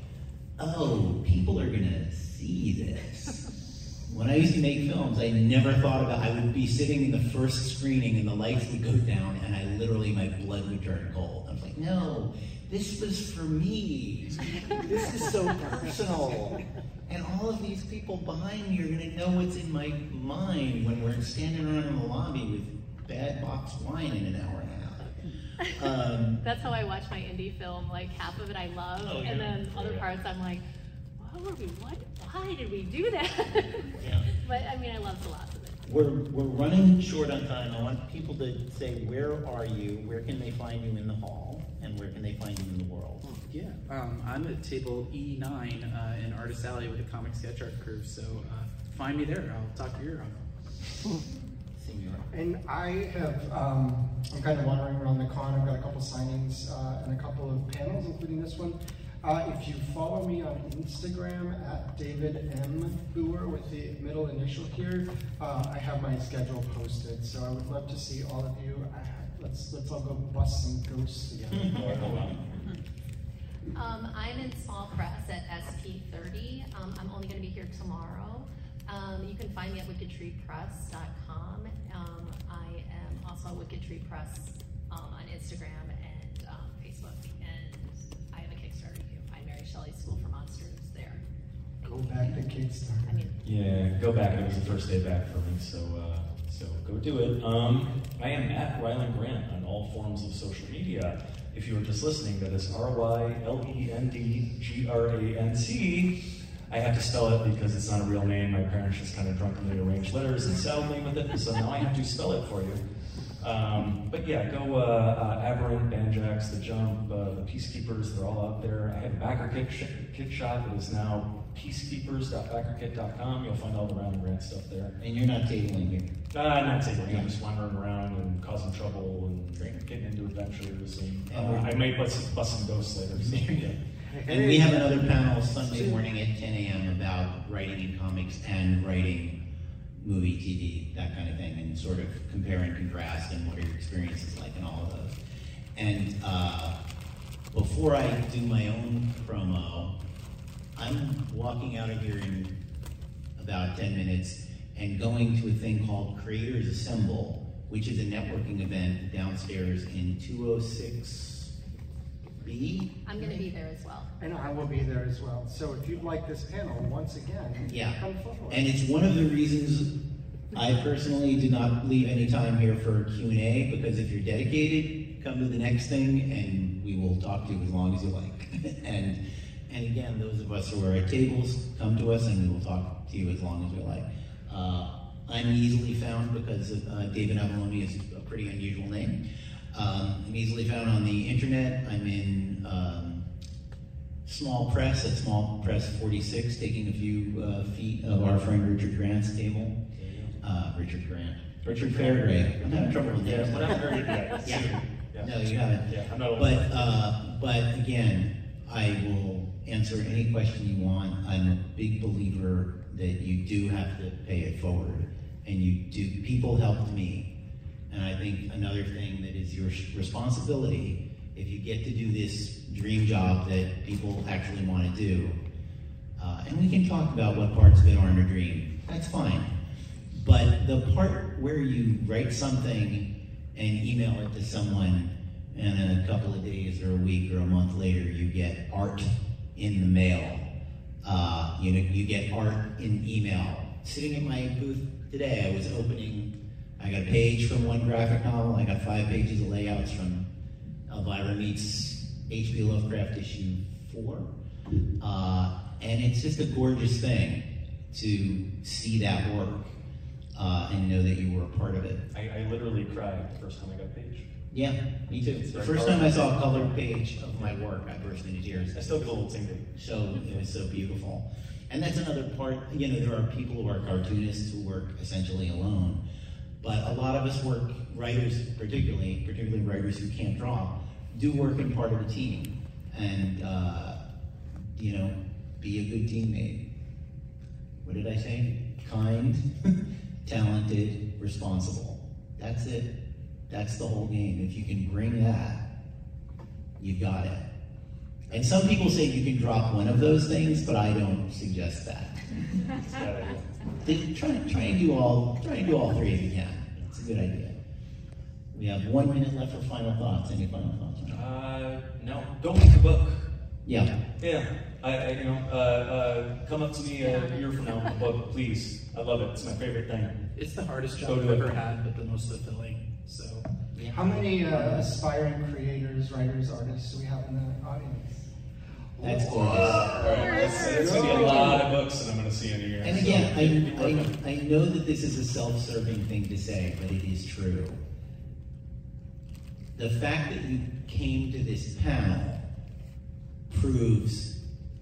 [SPEAKER 2] oh, people are going to see this. When I used to make films, I never thought about, I would be sitting in the first screening and the lights would go down and my blood would turn cold. I was like, no, this was for me. This is so personal. And all of these people behind me are gonna know what's in my mind when we're standing around in the lobby with bad boxed wine in an hour and a half.
[SPEAKER 5] That's how I watch my indie film. Like half of it I love, and then other parts I'm like, why did we do that? But I mean, I love the lots of it.
[SPEAKER 2] We're running short on time. I want people to say, where are you? Where can they find you in the hall? And where can they find you in the world?
[SPEAKER 3] I'm at table E9 in Artist Alley with a comic sketch art crew. So find me there. I'll talk your ear off.
[SPEAKER 4] And I have, I'm kind of wandering around the con. I've got a couple signings and a couple of panels, including this one. If you follow me on Instagram at David M. Booher with the middle initial here, I have my schedule posted. So I would love to see all of you. Let's all go bust some ghosts together.
[SPEAKER 5] I'm in small press at SP30. I'm only going to be here tomorrow. You can find me at wickedtreepress.com. I am also at Wicked Tree Press on Instagram and Facebook. And I have a Kickstarter. You can find Mary Shelley's School for Monsters there.
[SPEAKER 4] Go back to Kickstarter.
[SPEAKER 6] Yeah, go back. It was the first day back for me, so go do it. I am at Ryland Grant on all forms of social media. If you were just listening, that is RYLENDGRANT. I have to spell it because it's not a real name. My parents just kind of drunkenly arranged letters and saddled me with it, so now I have to spell it for you. But yeah, go Aberrant, Banjax, The Jump, the Peacekeepers, they're all out there. I have a backer kit shop. It is now peacekeepers.backerkit.com. You'll find all the Ryland Grant stuff there.
[SPEAKER 2] And you're not tabling here.
[SPEAKER 6] Not tabling. I'm just wandering around and causing trouble and getting into adventures. And I may bust some ghosts later. So, yeah.
[SPEAKER 2] And we have another panel Sunday morning at 10 a.m. about writing in comics and writing movie, TV, that kind of thing, and sort of compare and contrast and what are your experiences like and all of those. And before I do my own promo, I'm walking out of here in about 10 minutes and going to a thing called Creators Assemble, which is a networking event downstairs in 206B.
[SPEAKER 5] I'm going to be there as well.
[SPEAKER 4] And I will be there as well. So if you'd like this panel, once again, come forward.
[SPEAKER 2] And it's one of the reasons I personally do not leave any time here for Q&A, because if you're dedicated, come to the next thing and we will talk to you as long as you like. and again, those of us who are at tables, come to us and we will talk to you as long as we like. I'm easily found because David Avalone is a pretty unusual name. I'm easily found on the internet. I'm in Small Press at Small Press 46, taking a few feet of our friend Richard Grant's table. Richard Fairgray. I'm having trouble with names.
[SPEAKER 6] But I haven't heard it yet.
[SPEAKER 2] Yeah.
[SPEAKER 6] Yeah.
[SPEAKER 2] No, you haven't.
[SPEAKER 6] Yeah, I'm not
[SPEAKER 2] But again, I will answer any question you want. I'm a big believer that you do have to pay it forward, and people helped me. And I think another thing that is your responsibility, if you get to do this dream job that people actually want to do, and we can talk about what parts of it aren't a dream, that's fine. But the part where you write something and email it to someone, and a couple of days or a week or a month later, you get art in the mail. You get art in email. Sitting in my booth today, I got a page from one graphic novel. I got 5 pages of layouts from Elvira Meets H.P. Lovecraft issue 4. And it's just a gorgeous thing to see that work and know that you were a part of it.
[SPEAKER 6] I literally cried the first time I got a page.
[SPEAKER 2] Yeah, me too. The first time I saw a colored page of my work, I burst into tears.
[SPEAKER 6] I still get a little tingly.
[SPEAKER 2] So it was so beautiful. And that's another part, there are people who are cartoonists who work essentially alone. But a lot of us writers particularly writers who can't draw, do work in part of a team. And, be a good teammate. What did I say? Kind, talented, responsible. That's it. That's the whole game. If you can bring that, you got it. And some people say you can drop one of those things, but I don't suggest that. Try and do all 3 if you can. It's a good idea. We have 1 minute left for final thoughts. Any final thoughts?
[SPEAKER 6] No. Go read the book.
[SPEAKER 2] Yeah.
[SPEAKER 6] Yeah. Come up to me a year from now with the book, please. I love it. It's my favorite thing.
[SPEAKER 3] It's the hardest job I've ever had, but the most fulfilling. So,
[SPEAKER 4] how many aspiring creators, writers, artists do we have in the audience?
[SPEAKER 2] That's cool.
[SPEAKER 6] It's going to be a lot of books that I'm going to see in a year.
[SPEAKER 2] And again, I know that this is a self-serving thing to say, but it is true. The fact that you came to this panel proves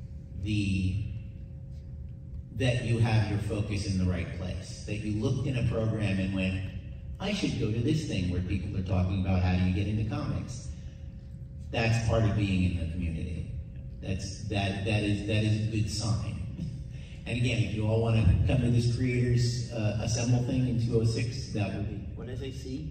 [SPEAKER 2] that you have your focus in the right place. That you looked in a program and went, I should go to this thing where people are talking about how do you get into comics. That's part of being in the community. That is a good sign. And again, if you all want to come to this Creators Assemble thing in 206, that would be, what did I say, C?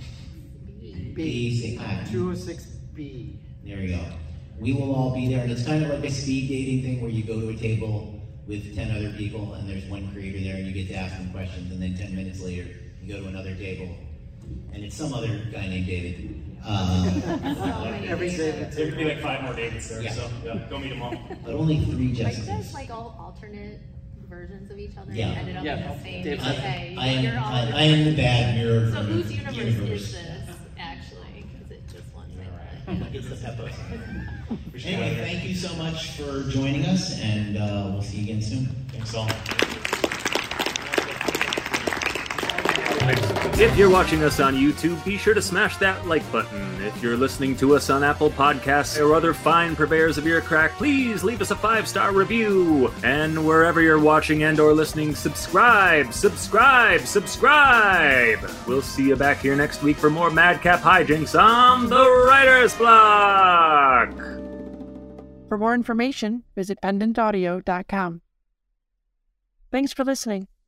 [SPEAKER 2] B.
[SPEAKER 4] 206B.
[SPEAKER 2] There you go. We will all be there, and it's kind of like a speed dating thing where you go to a table with 10 other people, and there's one creator there, and you get to ask them questions, and then 10 minutes later, you go to another table, and it's some other guy named David.
[SPEAKER 4] Every David.
[SPEAKER 6] There could be like 5 more Davids there,
[SPEAKER 2] Yeah.
[SPEAKER 6] so go meet them all.
[SPEAKER 2] But only 3
[SPEAKER 5] Are you
[SPEAKER 2] Jessicas.
[SPEAKER 5] guys like all alternate versions of each other?
[SPEAKER 2] Yeah.
[SPEAKER 5] You ended up in the same.
[SPEAKER 3] Dave's
[SPEAKER 5] Okay.
[SPEAKER 2] I
[SPEAKER 5] You're all
[SPEAKER 2] am the bad mirror.
[SPEAKER 5] So whose universe is this actually? Is it just one thing?
[SPEAKER 2] It's the Peppo. Anyway, thank you so much for joining us, and we'll see you again soon.
[SPEAKER 6] Thanks all.
[SPEAKER 7] If you're watching us on YouTube, be sure to smash that like button. If you're listening to us on Apple Podcasts or other fine purveyors of ear crack, please leave us a 5-star review. And wherever you're watching and or listening, subscribe. We'll see you back here next week for more Madcap hijinks on the Writer's Block.
[SPEAKER 8] For more information, visit pendantaudio.com. Thanks for listening.